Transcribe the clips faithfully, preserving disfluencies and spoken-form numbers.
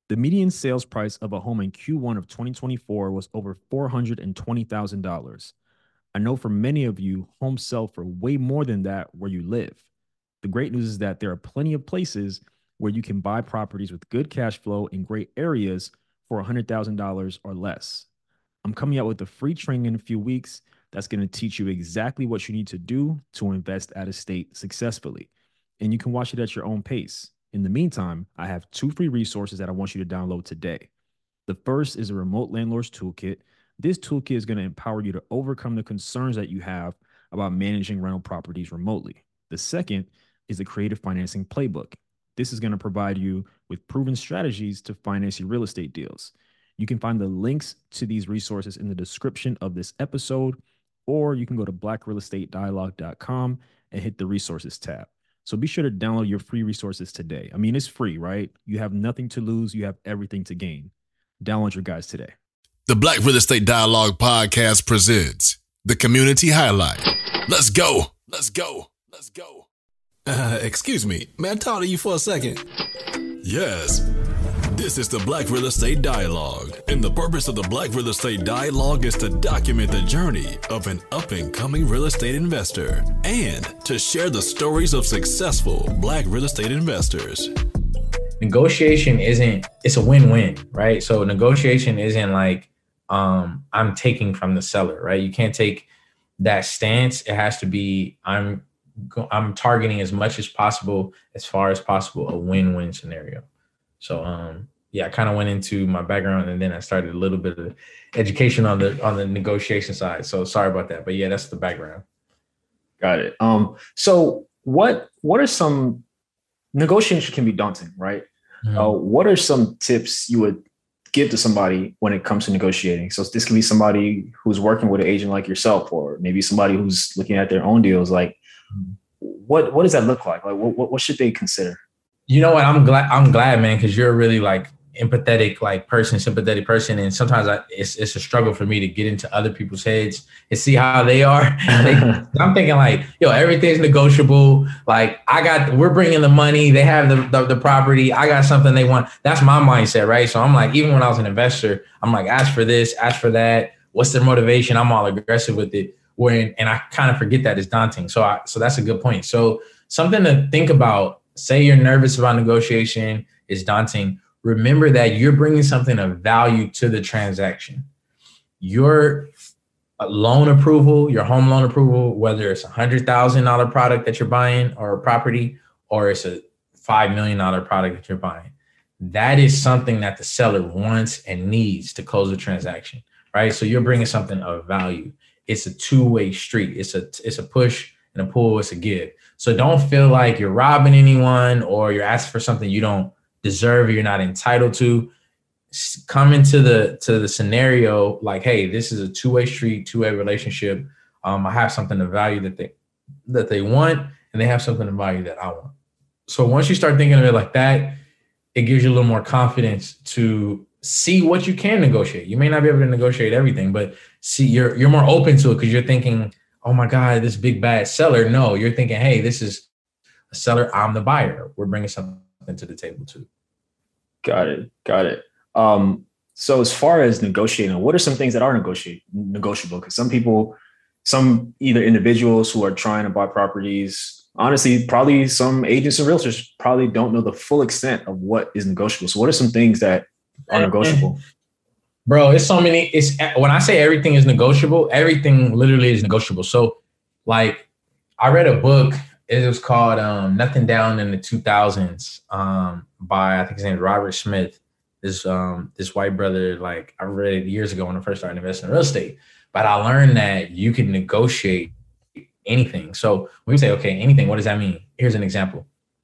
The median sales price of a home in Q one of twenty twenty-four was over four hundred twenty thousand dollars. I know for many of you, homes sell for way more than that where you live. The great news is that there are plenty of places where you can buy properties with good cash flow in great areas for one hundred thousand dollars or less. I'm coming out with a free training in a few weeks that's going to teach you exactly what you need to do to invest out of state successfully. And you can watch it at your own pace. In the meantime, I have two free resources that I want you to download today. The first is a remote landlord's toolkit. This toolkit is going to empower you to overcome the concerns that you have about managing rental properties remotely. The second is the creative financing playbook. This is going to provide you with proven strategies to finance your real estate deals. You can find the links to these resources in the description of this episode, or you can go to black real estate dialogue dot com and hit the resources tab. So be sure to download your free resources today. I mean, it's free, right? You have nothing to lose. You have everything to gain. Download your guys today. The Black Real Estate Dialogue podcast presents the community highlight. Let's go. Let's go. Let's go. Uh, excuse me. May I talk to you for a second? Yes. This is the Black Real Estate Dialogue, and the purpose of the Black Real Estate Dialogue is to document the journey of an up-and-coming real estate investor and to share the stories of successful Black real estate investors. Negotiation isn't, it's a win-win, right? So negotiation isn't like um, I'm taking from the seller, right? You can't take that stance. It has to be, I'm I'm targeting as much as possible, as far as possible, a win-win scenario. So, um, yeah, I kind of went into my background and then I started a little bit of education on the on the negotiation side. So sorry about that. But yeah, that's the background. Got it. Um, so what what are some negotiations can be daunting, right? Mm-hmm. Uh, what are some tips you would give to somebody when it comes to negotiating? So this can be somebody who's working with an agent like yourself, or maybe somebody who's looking at their own deals. Like, mm-hmm. what what does that look like? Like, what what should they consider? You know what? I'm glad, I'm glad, man, because you're a really like empathetic, like person, sympathetic person. And sometimes I, it's it's a struggle for me to get into other people's heads and see how they are. they, I'm thinking like, yo, everything's negotiable. Like I got, we're bringing the money. They have the, the the property. I got something they want. That's my mindset, right? So I'm like, even when I was an investor, I'm like, ask for this, ask for that. What's their motivation? I'm all aggressive with it. When and I kind of forget that it's daunting. So I, so that's a good point. So something to think about. Say you're nervous about negotiation, it's daunting. Remember that you're bringing something of value to the transaction. Your loan approval, your home loan approval, whether it's a one hundred thousand dollars product that you're buying or a property, or it's a five million dollars product that you're buying, that is something that the seller wants and needs to close the transaction, right? So you're bringing something of value. It's a two-way street. It's a, it's a push and a pull, it's a give. So don't feel like you're robbing anyone or you're asking for something you don't deserve or you're not entitled to. Come into the to the scenario like, hey, this is a two-way street, two-way relationship. Um, I have something of value that they that they want, and they have something of value that I want. So once you start thinking of it like that, it gives you a little more confidence to see what you can negotiate. You may not be able to negotiate everything, but see, you're you're more open to it because you're thinking, oh my God, this big bad seller. No, you're thinking, hey, this is a seller. I'm the buyer. We're bringing something to the table too. Got it. Got it. Um, so as far as negotiating, what are some things that are negotiate, negotiable? Because some people, some either individuals who are trying to buy properties, honestly, probably some agents and realtors probably don't know the full extent of what is negotiable. So what are some things that are negotiable? Bro, it's so many. It's when I say everything is negotiable, everything literally is negotiable. So like I read a book. It was called um, Nothing Down in the two thousands um, by, I think his name is Robert Smith. This um, this white brother, like I read it years ago when I first started investing in real estate. But I learned that you can negotiate anything. So when we say, okay, anything, what does that mean? Here's an example.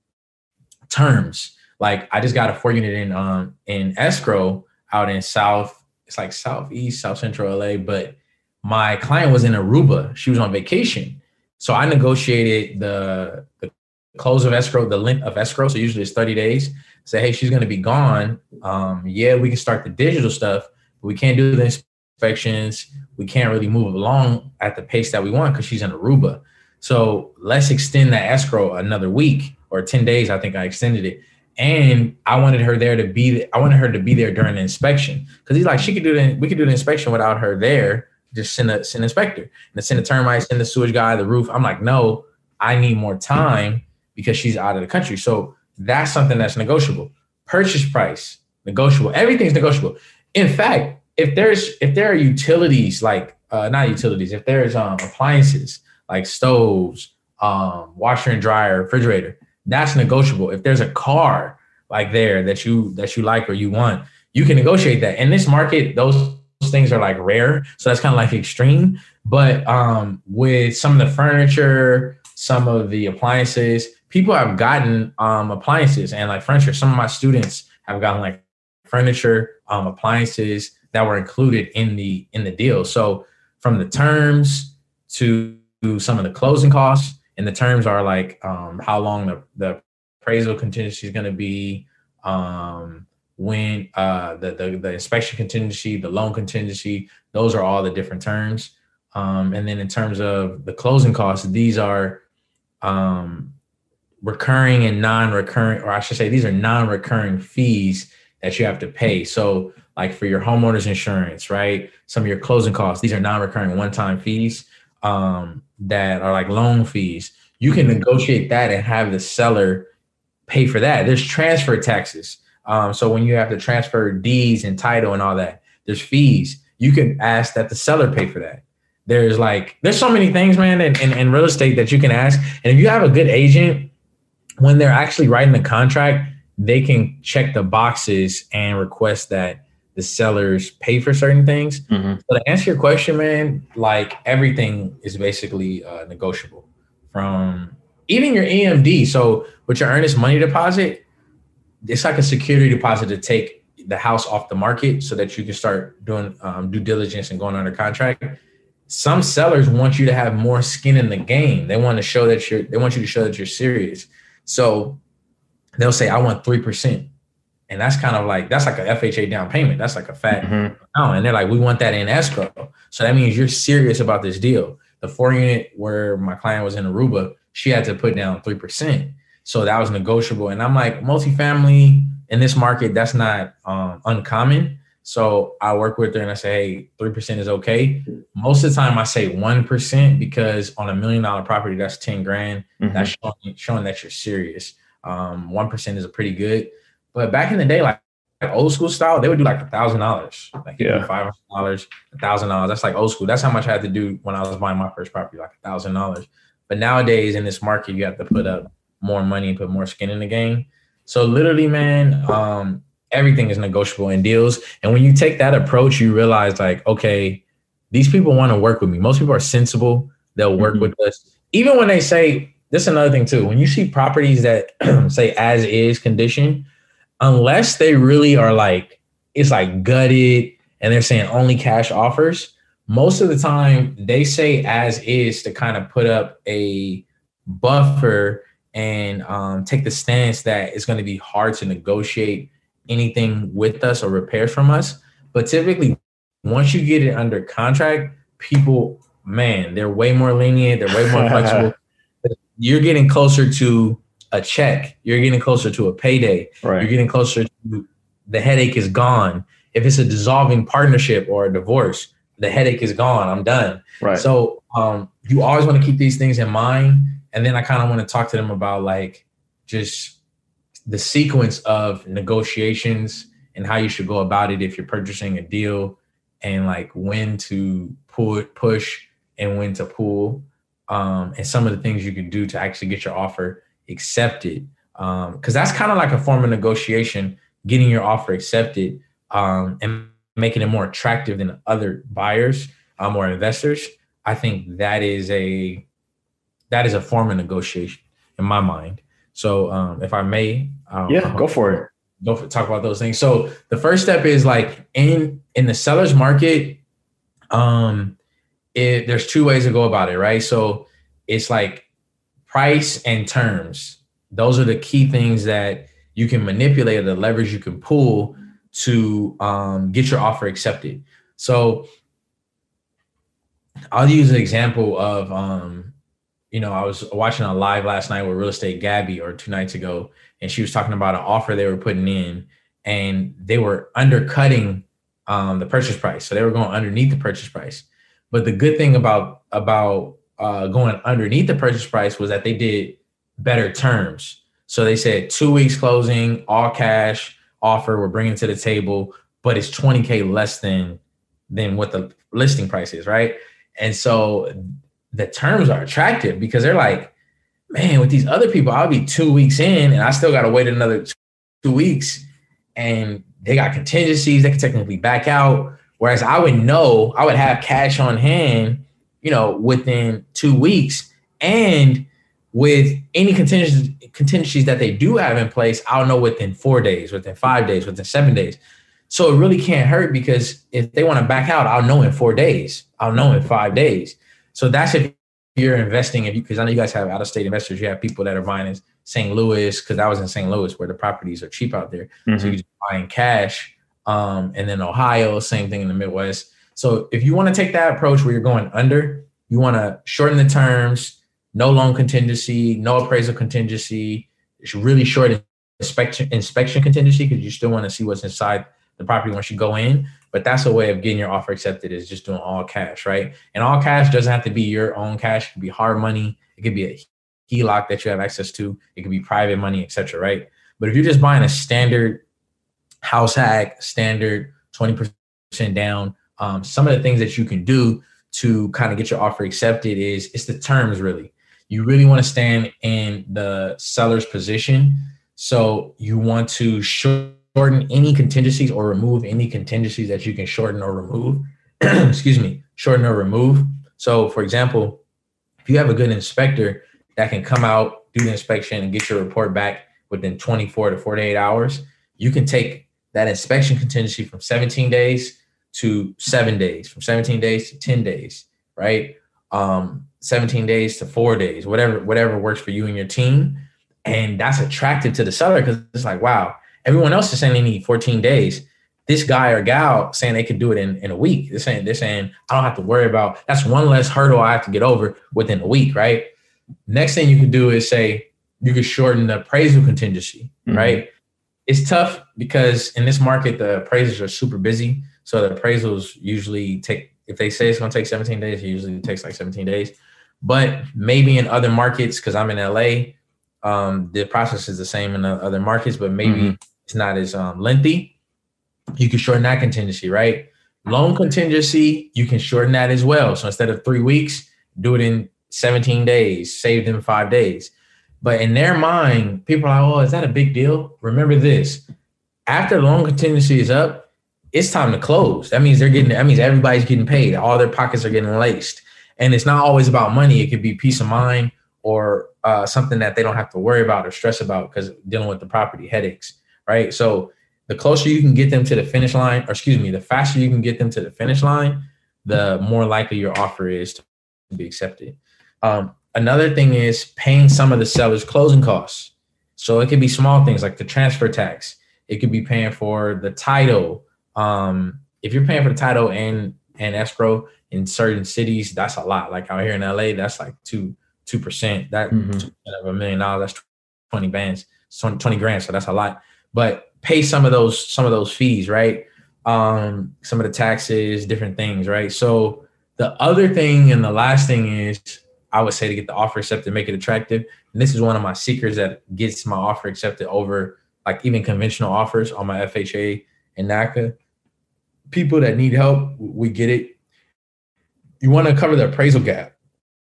Terms. Like I just got a four unit in um, in escrow out in South. It's like Southeast, South Central L A, but my client was in Aruba. She was on vacation. So I negotiated the, the close of escrow, the length of escrow. So usually it's thirty days. Say, hey, she's going to be gone. Um, yeah, we can start the digital stuff, but we can't do the inspections. We can't really move along at the pace that we want because she's in Aruba. So let's extend that escrow another week or ten days. I think I extended it. And I wanted her there to be, I wanted her to be there during the inspection. Cause he's like, she could do the, we could do the inspection without her there. Just send a, send an inspector and send a termite, send the sewage guy, the roof. I'm like, no, I need more time because she's out of the country. So that's something that's negotiable. Purchase price, negotiable. Everything's negotiable. In fact, if there's, if there are utilities, like uh, not utilities, if there's um, appliances like stoves, um, washer and dryer, refrigerator, that's negotiable. If there's a car like there that you that you like or you want, you can negotiate that. In this market, those things are like rare. So that's kind of like extreme. But um, with some of the furniture, some of the appliances, people have gotten um, appliances and like furniture. Some of my students have gotten like furniture, um, appliances that were included in the in the deal. So from the terms to some of the closing costs, and the terms are like um, how long the, the appraisal contingency is going to be, um, when uh, the, the the inspection contingency, the loan contingency, those are all the different terms. Um, and then in terms of the closing costs, these are um, recurring and non-recurring, or I should say these are non-recurring fees that you have to pay. So like for your homeowner's insurance, right? Some of your closing costs, these are non-recurring one-time fees um, that are like loan fees. You can negotiate that and have the seller pay for that. There's transfer taxes. Um, so when you have to transfer deeds and title and all that, there's fees. You can ask that the seller pay for that. There's like, there's so many things, man, in, in, in real estate that you can ask. And if you have a good agent, when they're actually writing the contract, they can check the boxes and request that the sellers pay for certain things. Mm-hmm. So to answer your question, man, like everything is basically uh, negotiable, from even your E M D. So with your earnest money deposit, it's like a security deposit to take the house off the market so that you can start doing um, due diligence and going under contract. Some sellers want you to have more skin in the game. They want to show that you're, they want you to show that you're serious. So they'll say, I want three percent. And that's kind of like, that's like a F H A down payment. That's like a fat amount. Mm-hmm. And they're like, we want that in escrow. So that means you're serious about this deal. The four unit where my client was in Aruba, she had to put down three percent. So that was negotiable. And I'm like, multifamily in this market, that's not um, uncommon. So I work with her and I say, hey, three percent is okay. Most of the time I say one percent because on a million dollar property, that's ten grand. Mm-hmm. That's showing, showing that you're serious. Um, one percent is a pretty good. But back in the day, like, like old school style, they would do like a thousand dollars, like yeah. five hundred dollars, a thousand dollars. That's like old school. That's how much I had to do when I was buying my first property, like a thousand dollars. But nowadays in this market, you have to put up more money and put more skin in the game. So literally, man, um, everything is negotiable in deals. And when you take that approach, you realize like, okay, these people want to work with me. Most people are sensible. They'll work mm-hmm. with us. Even when they say, this is another thing too, when you see properties that say as is condition, unless they really are like, it's like gutted and they're saying only cash offers, most of the time they say as is to kind of put up a buffer and um, take the stance that it's going to be hard to negotiate anything with us or repairs from us. But typically, once you get it under contract, people, man, they're way more lenient. They're way more flexible. You're getting closer to a check. You're getting closer to a payday. Right. You're getting closer to the headache is gone. If it's a dissolving partnership or a divorce, the headache is gone. I'm done. Right. So um, you always want to keep these things in mind. And then I kind of want to talk to them about like just the sequence of negotiations and how you should go about it if you're purchasing a deal, and like when to pull, push and when to pull, um, and some of the things you can do to actually get your offer accepted. Um, cause that's kind of like a form of negotiation, getting your offer accepted, um, and making it more attractive than other buyers, um, or investors. I think that is a, that is a form of negotiation in my mind. So, um, if I may, um, yeah, go for it. Go for, talk about those things. So the first step is like in, in the seller's market, um, it, there's two ways to go about it, right? So it's like price and terms. Those are the key things that you can manipulate, or the leverage you can pull to um, get your offer accepted. So I'll use an example of um, you know, I was watching a live last night with Real Estate Gabby or two nights ago, and she was talking about an offer they were putting in, and they were undercutting um, the purchase price. So they were going underneath the purchase price. But the good thing about, about uh, going underneath the purchase price was that they did better terms. So they said two weeks closing, all cash offer we're bringing to the table, but it's twenty K less than, than what the listing price is, right? And so the terms are attractive because they're like, man, with these other people, I'll be two weeks in and I still got to wait another two weeks. And they got contingencies. They can technically back out. Whereas I would know, I would have cash on hand, you know, within two weeks. And with any contingencies, contingencies that they do have in place, I'll know within four days, within five days, within seven days. So it really can't hurt because if they want to back out, I'll know in four days. I'll know in five days. So that's if you're investing, if you, because I know you guys have out-of-state investors. You have people that are buying in Saint Louis, because I was in Saint Louis where the properties are cheap out there. Mm-hmm. So you just buy in cash. Um, and then Ohio, same thing in the Midwest. So if you want to take that approach where you're going under, you want to shorten the terms, no loan contingency, no appraisal contingency. It's really short inspection inspection contingency because you still want to see what's inside the property once you go in. But that's a way of getting your offer accepted, is just doing all cash, right? And all cash doesn't have to be your own cash. It could be hard money. It could be a H E L O C that you have access to. It could be private money, et cetera, right? But if you're just buying a standard house hack, standard twenty percent down, um, some of the things that you can do to kind of get your offer accepted is it's the terms, really. You really want to stand in the seller's position. So you want to shorten any contingencies or remove any contingencies that you can shorten or remove. Excuse me, shorten or remove. So for example, if you have a good inspector that can come out, do the inspection and get your report back within twenty-four to forty-eight hours, you can take that inspection contingency from seventeen days to seven days, from seventeen days to ten days, right? Um, seventeen days to four days, whatever, whatever works for you and your team. And that's attractive to the seller because it's like, wow, everyone else is saying they need fourteen days. This guy or gal saying they could do it in, in a week. They're saying, they're saying, I don't have to worry about, that's one less hurdle I have to get over within a week, right? Next thing you can do is say, you can shorten the appraisal contingency, mm-hmm. right? It's tough because in this market, the appraisers are super busy. So the appraisals usually take, if they say it's going to take seventeen days, it usually takes like seventeen days. But maybe in other markets, because I'm in L A, um, the process is the same in the other markets, but maybe mm-hmm. it's not as um, lengthy. You can shorten that contingency, right? Loan contingency, you can shorten that as well. So instead of three weeks, do it in seventeen days, save them five days. But in their mind, people are like, oh, is that a big deal? Remember this, after the loan contingency is up, it's time to close. That means they're getting, that means everybody's getting paid. All their pockets are getting laced. And it's not always about money. It could be peace of mind or uh, something that they don't have to worry about or stress about because dealing with the property headaches, right? So the closer you can get them to the finish line, or excuse me, the faster you can get them to the finish line, the more likely your offer is to be accepted. Um, another thing is paying some of the seller's closing costs. So it could be small things like the transfer tax. It could be paying for the title. Um, if you're paying for the title and, and escrow in certain cities, that's a lot. Like out here in L A, that's like two, two percent. That mm-hmm. two percent of a million dollars, that's twenty bands, twenty grand. So that's a lot. But pay some of those, some of those fees, right? Um, some of the taxes, different things, right? So the other thing and the last thing is, I would say to get the offer accepted, make it attractive. And this is one of my secrets that gets my offer accepted over like even conventional offers on my F H A and NACA. People that need help, we get it. You want to cover the appraisal gap.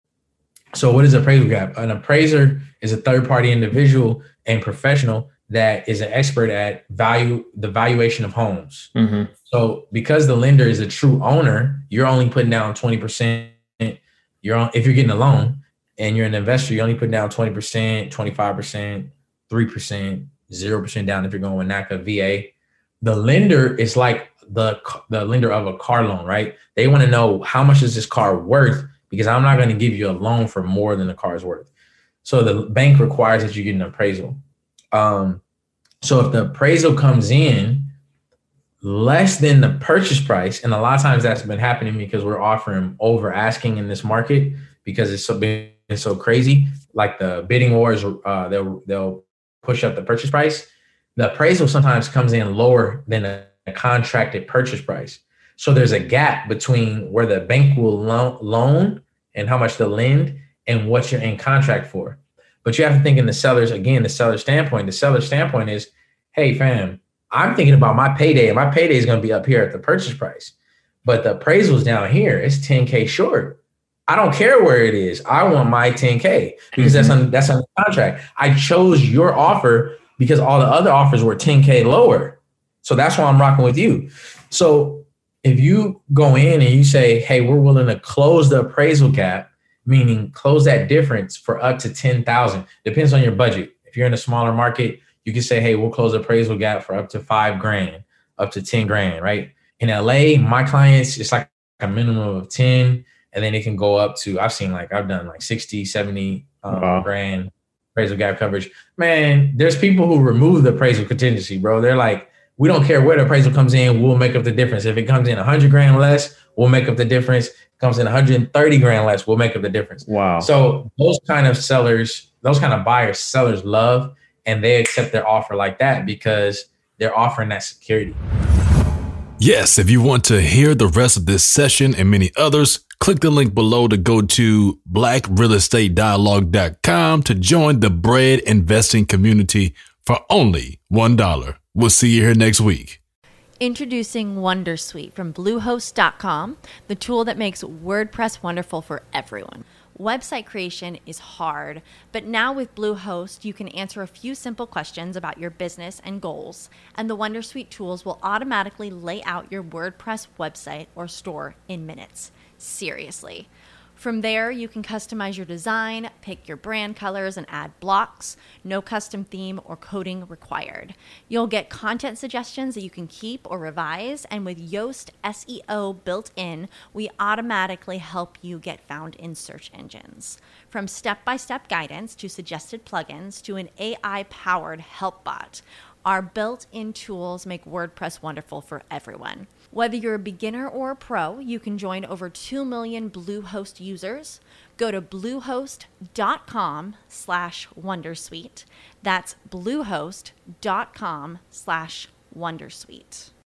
So what is appraisal gap? An appraiser is a third-party individual and professional that is an expert at value, the valuation of homes. Mm-hmm. So because the lender is a true owner, you're only putting down twenty percent. You're on, if you're getting a loan and you're an investor, you only put down twenty percent, twenty-five percent, three percent, zero percent down if you're going with NACA, V A. The lender is like the, the lender of a car loan, right? They want to know how much is this car worth because I'm not going to give you a loan for more than the car is worth. So the bank requires that you get an appraisal. Um, so if the appraisal comes in less than the purchase price, and a lot of times that's been happening because we're offering over asking in this market because it's been so crazy, like the bidding wars, uh, they'll they'll push up the purchase price. The appraisal sometimes comes in lower than a, a contracted purchase price. So there's a gap between where the bank will loan, loan and how much they'll lend and what you're in contract for. But you have to think in the seller's, again, the seller's standpoint. The seller's standpoint is, hey, fam, I'm thinking about my payday, and my payday is going to be up here at the purchase price. But the appraisal's down here. It's ten K short. I don't care where it is. I want my ten K because mm-hmm. that's on that's on the contract. I chose your offer because all the other offers were ten K lower. So that's why I'm rocking with you. So if you go in and you say, hey, we're willing to close the appraisal gap, meaning close that difference for up to ten thousand, depends on your budget. If you're in a smaller market, you can say, hey, we'll close the appraisal gap for up to five grand, up to ten grand, right? In L A, my clients, it's like a minimum of ten, and then it can go up to, I've seen like, I've done like sixty, seventy um, wow. grand appraisal gap coverage. Man, there's people who remove the appraisal contingency, bro. They're like, we don't care where the appraisal comes in, we'll make up the difference. If it comes in one hundred grand less, we'll make up the difference. If it comes in one hundred thirty grand less, we'll make up the difference. Wow. So those kind of sellers, those kind of buyers, sellers love, and they accept their offer like that because they're offering that security. Yes, if you want to hear the rest of this session and many others, click the link below to go to black real estate dialogue dot com to join the Bread Investing community for only one dollar. We'll see you here next week. Introducing Wondersuite from Bluehost dot com, the tool that makes WordPress wonderful for everyone. Website creation is hard, but now with Bluehost, you can answer a few simple questions about your business and goals, and the Wondersuite tools will automatically lay out your WordPress website or store in minutes. Seriously. From there, you can customize your design, pick your brand colors, and add blocks. No custom theme or coding required. You'll get content suggestions that you can keep or revise, and with Yoast S E O built in, we automatically help you get found in search engines. From step-by-step guidance to suggested plugins to an A I-powered help bot, our built-in tools make WordPress wonderful for everyone. Whether you're a beginner or a pro, you can join over two million Bluehost users. Go to bluehost.com slash Wondersuite. That's bluehost.com slash Wondersuite.